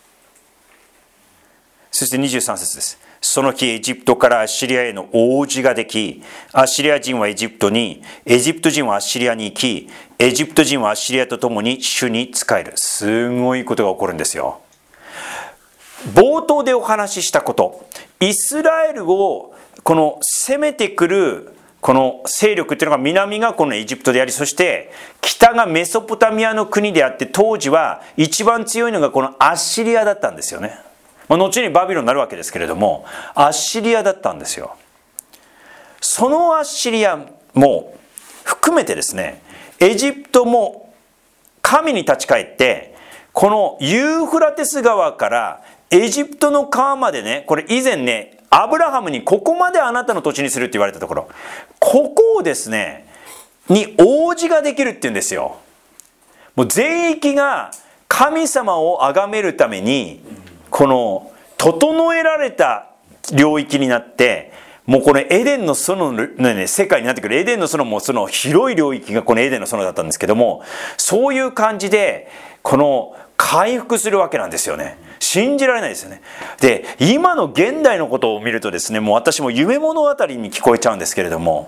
そしてにじゅうさん節です。その日エジプトからアッシリアへの王子ができ、アッシリア人はエジプトに、エジプト人はアッシリアに行き、エジプト人はアッシリアと共に主に仕える。すごいことが起こるんですよ。冒頭でお話ししたこと、イスラエルをこの攻めてくるこの勢力っていうのが、南がこのエジプトであり、そして北がメソポタミアの国であって、当時は一番強いのがこのアッシリアだったんですよね。まあ、後にバビロンになるわけですけれども、アッシリアだったんですよ。そのアッシリアも含めてですね、エジプトも神に立ち返って、このユーフラテス川からエジプトの川までね、これ以前ねアブラハムにここまであなたの土地にするって言われたところ、ここをですねに王子ができるって言うんですよ。もう全域が神様を崇めるためにこの整えられた領域になって、もうこのエデンの園の、ね、世界になってくる。エデンの園もその広い領域がこのエデンの園だったんですけども、そういう感じでこの回復するわけなんですよね。信じられないですよね。で、今の現代のことを見るとですね、もう私も夢物語に聞こえちゃうんですけれども、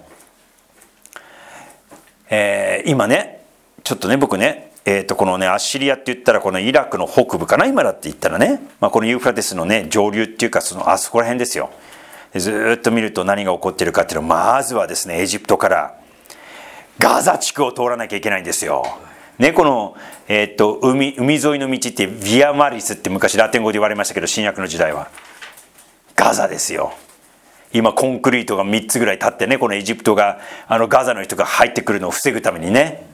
えー、今ねちょっとね僕ねえー、とこのねアッシリアって言ったらこのイラクの北部かな、今だって言ったらね、まあ、このユーフラテスのね上流っていうか、そのあそこら辺ですよ。ずっと見ると何が起こってるかっていうのは、まずはですねエジプトからガザ地区を通らなきゃいけないんですよ。ね、この、えー、と 海, 海沿いの道ってビアマリスって昔ラテン語で言われましたけど、新約の時代はガザですよ。今コンクリートがみっつぐらい立ってね、このエジプトがあのガザの人が入ってくるのを防ぐためにね。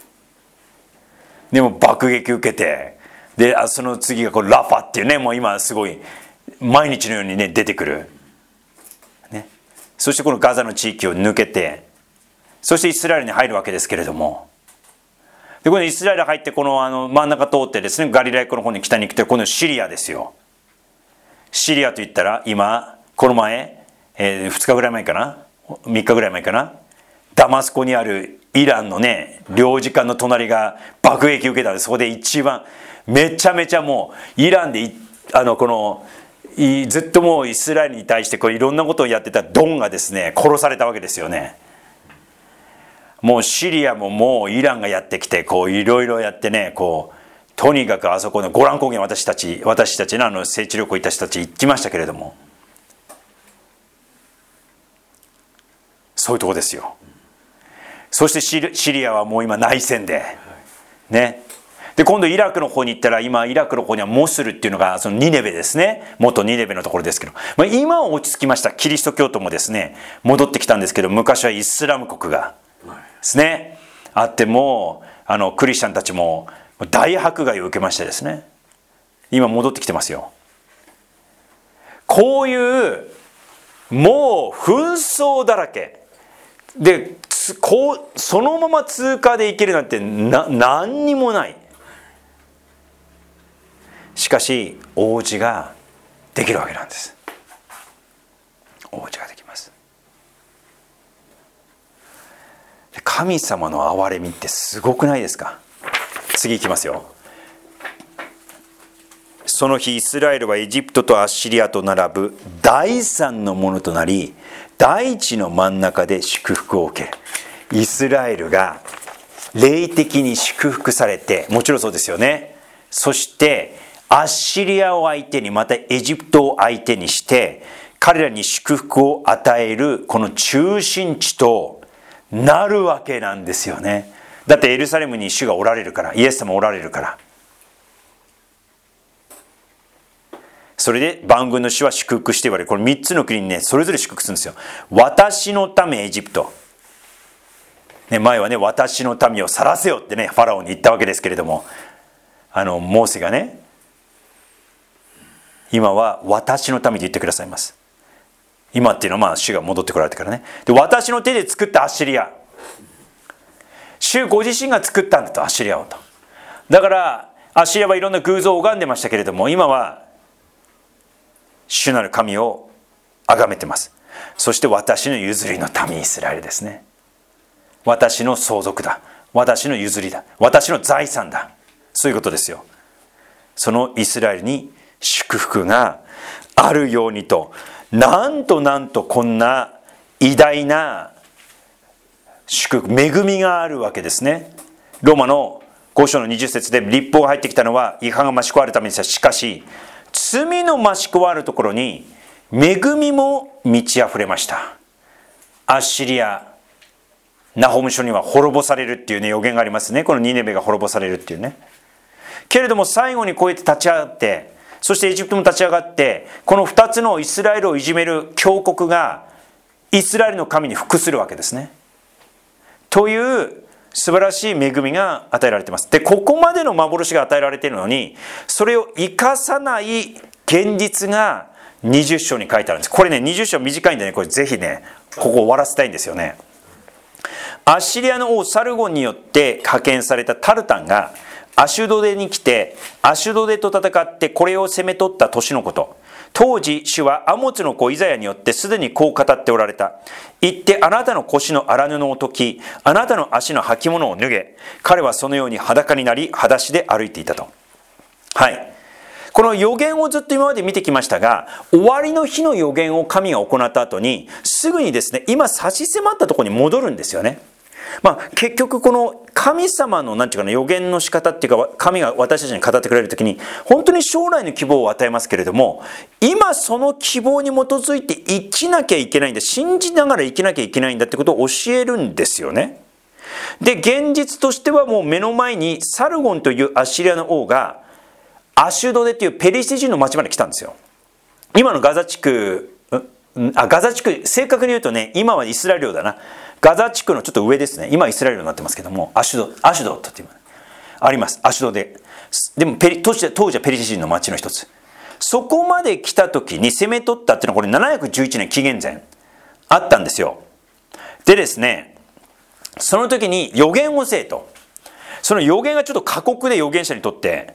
でも爆撃受けて、でその次がこのラファっていうね、もう今すごい毎日のようにね出てくる、ね、そしてこのガザの地域を抜けて、そしてイスラエルに入るわけですけれども、でこのイスラエル入ってこのあの真ん中通ってですね、ガリラヤ湖の方に北に来て、このシリアですよ。シリアといったら今この前、えー、ふつかぐらい前かな、みっかぐらい前かな、ダマスコにあるイランのね領事館の隣が爆撃受けたんで、そこで一番めちゃめちゃもうイランであのこのずっともうイスラエルに対してこういろんなことをやってたドンがですね殺されたわけですよね。もうシリアももうイランがやってきてこういろいろやってね、こうとにかくあそこのゴラン高原、私たち私たちのあの聖地旅行行った人たち行きましたけれども、そういうとこですよ。そしてシリアはもう今内戦でね。で今度イラクの方に行ったら、今イラクの方にはモスルっていうのがそのニネベですね、元ニネベのところですけど、まあ、今は落ち着きました。キリスト教徒もですね戻ってきたんですけど、昔はイスラム国がですねあって、もうあのクリスチャンたちも大迫害を受けましてですね、今戻ってきてますよ。こういうもう紛争だらけで、こうそのまま通過でいけるなんてな何にもない。しかし王子ができるわけなんです。王子ができます。神様の憐れみってすごくないですか。次いきますよ。その日イスラエルはエジプトとアッシリアと並ぶ第三のものとなり、大地の真ん中で祝福を受ける。イスラエルが霊的に祝福されて、もちろんそうですよね。そしてアッシリアを相手に、またエジプトを相手にして彼らに祝福を与えるこの中心地となるわけなんですよね。だってエルサレムに主がおられるから、イエス様おられるから。それで万軍の主は祝福して言われる。これみっつの国にねそれぞれ祝福するんですよ。私のためエジプト、ね、前はね私の民を去らせよってねファラオに言ったわけですけれども、あのモーセがね、今は私の民と言ってくださいます。今っていうのはまあ主が戻ってこられてからね。で私の手で作ったアッシリア、主ご自身が作ったんだと、アッシリアをと。だからアッシリアはいろんな偶像を拝んでましたけれども、今は主なる神を崇めてます。そして私の譲りの民イスラエルですね。私の相続だ、私の譲りだ、私の財産だ、そういうことですよ。そのイスラエルに祝福があるようにと、なんとなんとこんな偉大な祝福、恵みがあるわけですね。ローマのご章のにじゅっ節で、律法が入ってきたのは違反が増し加わるためにした。しかし罪の増し加わるところに恵みも満ち溢れました。アッシリア、ナホム書には滅ぼされるっていうね予言がありますね。このニネベが滅ぼされるっていうね。けれども最後にこうやって立ち上がって、そしてエジプトも立ち上がって、このふたつのイスラエルをいじめる強国がイスラエルの神に服するわけですね。という素晴らしい恵みが与えられています。で、ここまでの幻が与えられているのに、それを生かさない現実がにじゅっ章に書いてあるんです。これね、にじゅっ章短いんでね、これぜひね、ここ終わらせたいんですよね。アッシリアの王サルゴンによって派遣されたタルタンがアシュドデに来て、アシュドデと戦ってこれを攻め取った年のこと。当時主はアモツの子イザヤによってすでにこう語っておられた。言ってあなたの腰の荒布を解き、あなたの足の履物を脱げ。彼はそのように裸になり裸足で歩いていたと。はい。この予言をずっと今まで見てきましたが、終わりの日の予言を神が行った後にすぐにですね、今差し迫ったところに戻るんですよね。まあ、結局この神様のなんていうかな予言の仕方っていうか、神が私たちに語ってくれるときに本当に将来の希望を与えますけれども、今その希望に基づいて生きなきゃいけないんだ、信じながら生きなきゃいけないんだってことを教えるんですよね。で、現実としてはもう目の前にサルゴンというアッシリアの王がアシュドデっていうペリシテ人の町まで来たんですよ。今のガザ地区、あガザ地区正確に言うとね、今はイスラエル領だな。ガザ地区のちょっと上ですね。今イスラエルになってますけども、アシュドアシュドっていうあります。アシュドデ。でもペリ当時当時はペリシテ人の町の一つ。そこまで来た時に攻め取ったっていうのはこれななひゃくじゅういちねん紀元前あったんですよ。でですね、その時に予言をせえと。その予言がちょっと過酷で預言者にとって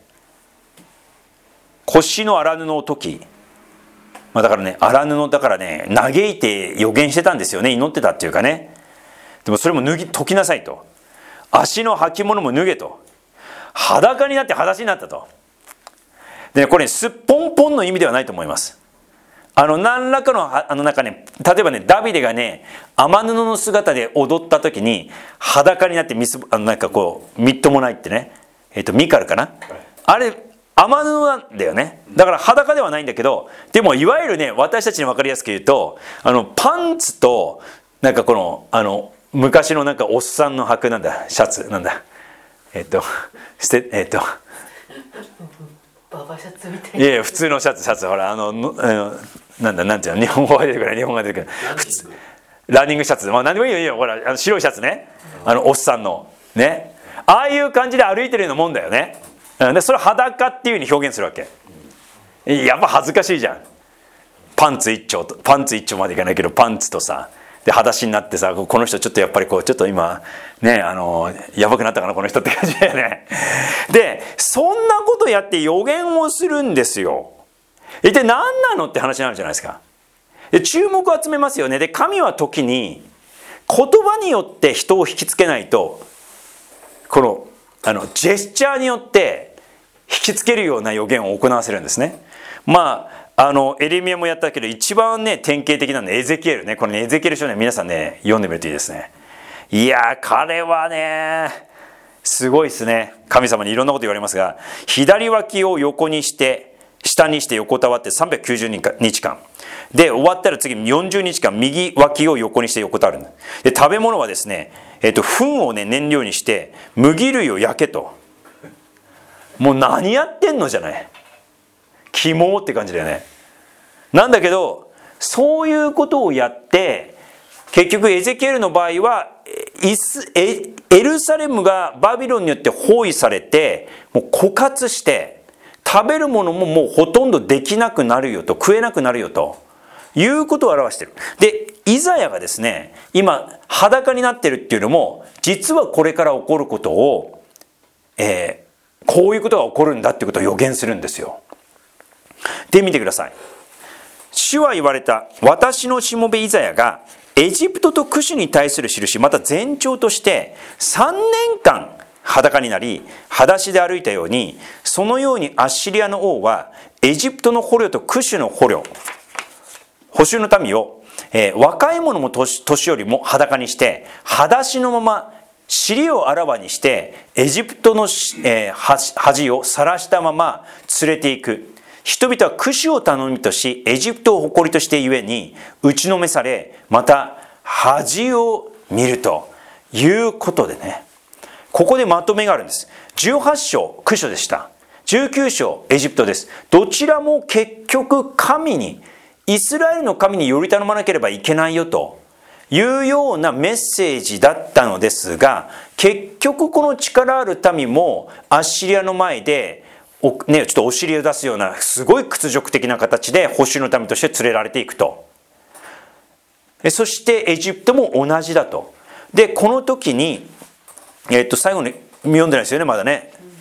腰の荒布を解き、まあ、だからね荒布だからね嘆いて予言してたんですよね。祈ってたっていうかね。でもそれも脱ぎ解きなさいと。足の履物も脱げと。裸になって裸足になったと。でね、これ、ね、すっぽんぽんの意味ではないと思います。あの何らかのあの中ね、例えばねダビデがね雨布の姿で踊った時に裸になってみすあのなんかこうみっともないってね、えっとミカルかな、あれ雨布なんだよね。だから裸ではないんだけど、でもいわゆるね私たちに分かりやすく言うと、あのパンツとなんかこのあの昔のなんかおっさんの履くなんだシャツなんだえっと捨てえっとババシャツみたいな。 いやいや普通のシャツシャツほらあののあのなんだなんていうの日本語が出てくる日本語が出てくる普通ランニングシャツ、まあ何でもいいよいいよほらあの白いシャツね、あのおっさんのね、ああいう感じで歩いてるようなもんだよね。でそれを裸っていう風に表現するわけ。やっぱ恥ずかしいじゃん。パンツ一丁とパンツ一丁までいかないけどパンツとさで裸足になってさ、この人ちょっとやっぱりこうちょっと今ねあのやばくなったかなこの人って感じだよね。でそんなことやって予言をするんですよ。一体何なのって話になるじゃないですか。で注目を集めますよね。で神は時に言葉によって人を引きつけないと、このあのジェスチャーによって引きつけるような予言を行わせるんですね。まああのエレミヤもやったけど一番ね典型的なのはエゼキエルね。これねエゼキエル書ね皆さんね読んでみるといいですね。いや彼はねすごいですね。神様にいろんなこと言われますが、左脇を横にして下にして横たわってさんびゃくきゅうじゅうにちかんで終わったら次よんじゅうにちかん右脇を横にして横たわる。で食べ物はですね、えっと糞をね燃料にして麦類を焼けと。もう何やってんのじゃない、キモって感じだよね。なんだけどそういうことをやって結局エゼキエルの場合はイス エ, エルサレムがバビロンによって包囲されてもう枯渇して食べるものももうほとんどできなくなるよと、食えなくなるよということを表している。でイザヤがですね今裸になってるっていうのも実はこれから起こることを、えーこういうことが起こるんだってことを予言するんですよ。で見てください。主は言われた。私のしもべイザヤがエジプトとクシュに対する印、また前兆としてさんねんかん裸になり裸足で歩いたように、そのようにアッシリアの王はエジプトの捕虜とクシュの捕虜捕囚の民を、えー、若い者も 年, 年よりも裸にして裸足のまま尻をあらわにしてエジプトの、えー、恥を晒したまま連れていく。人々はクシュを頼みとしエジプトを誇りとしてゆえに打ちのめされ、また恥を見るということでね、ここでまとめがあるんです。じゅうはっしょうクシュでした。じゅうきゅうしょうエジプトです。どちらも結局神に、イスラエルの神により頼まなければいけないよというようなメッセージだったのですが、結局この力ある民もアッシリアの前で、ね、ちょっとお尻を出すようなすごい屈辱的な形で捕囚の民として連れられていくと。そしてエジプトも同じだと。でこの時に、えっと最後に読んでないですよねまだね。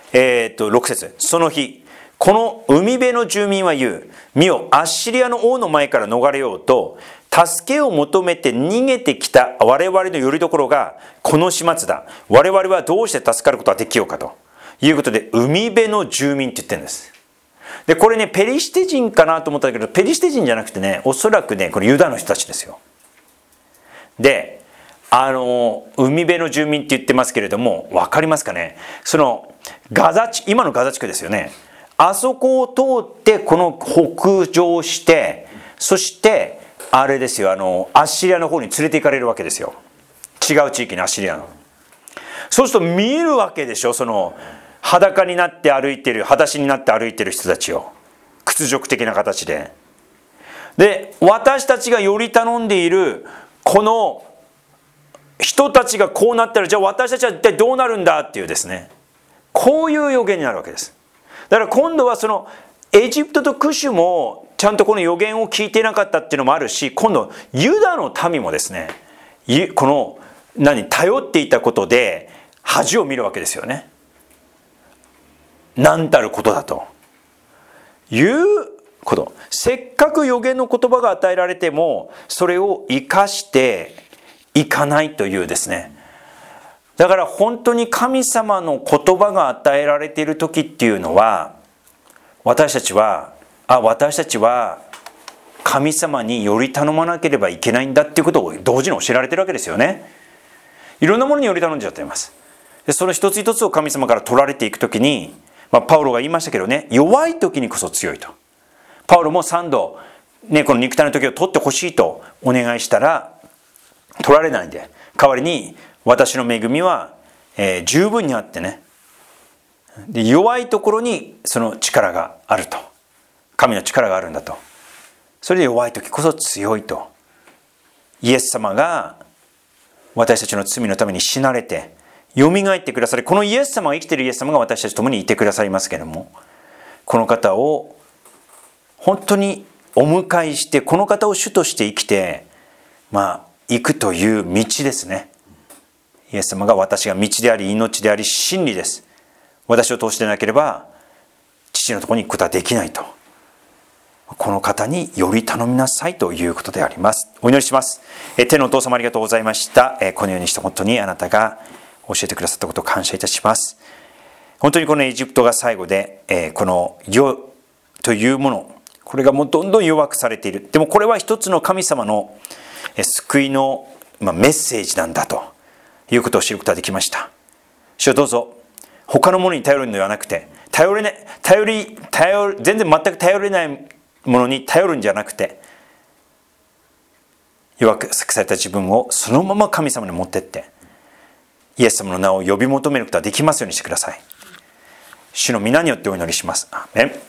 えー、っとろく節、その日この海辺の住民は言う、見よ、アッシリアの王の前から逃れようと助けを求めて逃げてきた我々の拠り所がこの始末だ。我々はどうして助かることができようかということで、海辺の住民って言ってるんです。でこれね、ペリシテ人かなと思ったんだけど、ペリシテ人じゃなくてね、おそらくね、これユダの人たちですよ。であの海辺の住民って言ってますけれども、分かりますかね。そのガザ地、今のガザ地区ですよね。あそこを通ってこの北上して、そしてあれですよ、あのアッシリアの方に連れて行かれるわけですよ。違う地域のアッシリアの。そうすると見えるわけでしょ、その裸になって歩いてる、裸足になって歩いてる人たちを、屈辱的な形で。で私たちがより頼んでいるこの人たちがこうなったら、じゃあ私たちは一体どうなるんだっていうですね、こういう予言になるわけです。だから今度はそのエジプトとクシュもちゃんとこの予言を聞いていなかったっていうのもあるし、今度ユダの民もですね、この何頼っていたことで恥を見るわけですよね。何たることだということ。せっかく予言の言葉が与えられてもそれを生かしていかないというですね。だから本当に神様の言葉が与えられている時っていうのは、私たちはあ私たちは神様により頼まなければいけないんだっていうことを同時に教えられてるわけですよね。いろんなものにより頼んじゃっています。でその一つ一つを神様から取られていく時に、まあ、パウロが言いましたけどね、弱い時にこそ強いと。パウロも三度、ね、この肉体の時を取ってほしいとお願いしたら取られないんで、代わりに私の恵みは、えー、十分にあってね、で弱いところにその力があると、神の力があるんだと。それで弱い時こそ強いと。イエス様が私たちの罪のために死なれてよみがえってくださり、このイエス様が生きているイエス様が私たちと共にいてくださいますけれども、この方を本当にお迎えして、この方を主として生きてまあ行くという道ですね。イエス様が私が道であり命であり真理です。私を通してなければ父のところに行くことはできないと。この方により頼みなさいということであります。お祈りします。え天のお父様ありがとうございました。えこのようにして本当にあなたが教えてくださったことを感謝いたします。本当にこのエジプトが最後で、えこの世というもの、これがもうどんどん弱くされている。でもこれは一つの神様の救いのメッセージなんだということを知ることができました。主よどうぞ他のものに頼るのではなくて、頼れない、頼り、頼る、全然全く頼れないものに頼るんじゃなくて、弱くされた自分をそのまま神様に持ってってイエス様の名を呼び求めることができますようにしてください。主の皆によってお祈りします。アーメン。